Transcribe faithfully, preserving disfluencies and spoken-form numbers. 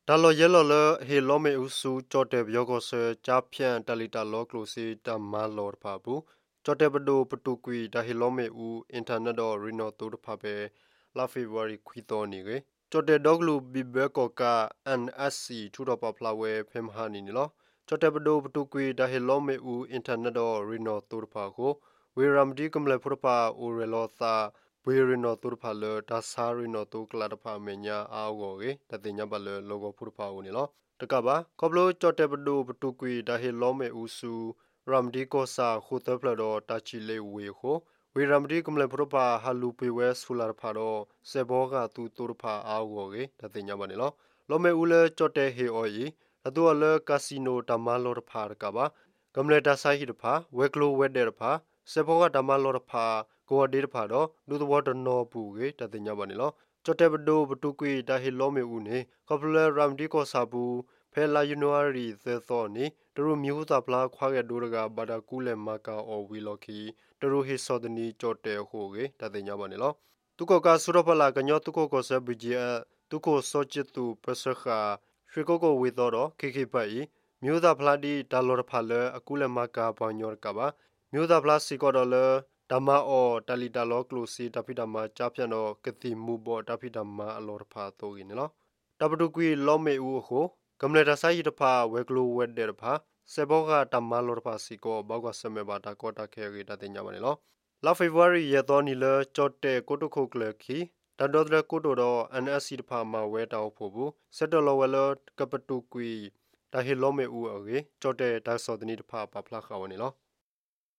ဒါလောရဲလော်လဟေလောမေဥစုကြော့တဲ့ပြောကောဆာချာဖြန်တလီတာလောကလိုစီတမလော်ဖာဘူးကြော့တဲ့ဘဒိုပတူကွီဒါဟေလောမေဥအင်တာနက်တော့ရီနိုတိုဖာပဲလာဖေဗရီခွီတော်နေကေကြော့တဲ့ဒေါဂလူဘီဘဲကောကာ အန် အက်စ် စီ ထူတော့ပဖလာဝဲဖမ်ဟာနီနီလောကြော့တဲ့ဘဒိုပတူကွီဒါဟေလောမေဥအင်တာနက်တော့ရီနိုတိုဖာကိုဝေရမ်ဒီကမလေဖရပါအိုရလောသာဝေရနောတူဖာလဒါဆာရီနောတူကလာတဖာမညာအာဝောကေတတိညာဘလလောဂိုဖုဖာဦးနီလောတကဘာကောဘလိုချော့တေဘဒူပတူကွီဒါဟေလောမေဦးစုရမ်ဒီကိုဆာခုတဖလတော့တာချီလေဝေခိုဝေရမ်ဒီကမလေဖရပါဟာလူပေဝဲဆူလာဖာတော့စေဘောကတူတူဖာအာဝောကေတတိညာဘနီလောလောမေဦးလေချော့တေဟေအော်ယီအတူအလကာစီနိုတမလောဖာကဘာကမလေတာဆိုင်ဟိတဖာဝဲကလိုဝဲတဲ့ဖာစေဘောကတမလောဖာကိုအဒီတဖာတော့လူတဘောတနောပူကေတတိညာဘနီလောချော့တေဘဒိုဘတူကွီဒါဟီလောမေဦးနေကောပလရမ်ဒီကိုဆာဘူးဖဲလာယူနိုရီသေသောနီတရူမျိုးသာပလာခွာရဒိုရကဘာဒါကူလေမာကာအော်ဝီလော်ခီတရူဟီဆောဒနီချော့တေဟိုကေတတိညာဘနီလောတုကောကဆူရပလာကညောတုကောကိုဆဘဂျီအတုကောဆောချစ်တူပစခာရွှေကောကိုဝေသောတော့ခေခေပိုင်မျိုးသာဖလာဒီဒါလော်ဖာလအကူလေမာကာဘောင်ညောကဘာမျိုးသာဖလာစီကောဒေါ်လာဓမ္မအောတလီတာလောကလိုစီတပိတမချပြနောကတိမူဘောတပိတမအလောဖာတိုဂီနော်တပတုကွီလောမေဦးကိုကမ္လတာဆိုင်တဖာဝဲကလိုဝဲတဲ့ဖာစေဘောကတမလောဖာစီကိုဘောကဆမေဘာတာကောတာခဲရီတတင်ညမနေလောလာဖေဗရီရတော်နီလချော့တဲ့ကိုတုခုကလခီတန်တော်တဲ့ကိုတိုတော့ အန် အက်စ် စီ တဖာမှာဝဲတောက်ဖို့ဘူးစက်တော်လောဝဲလကပတုကွီတာဟီလောမေဦးအကေချော့တဲ့ဒါဆော်တနီတဖာပပလာခါဝနေလော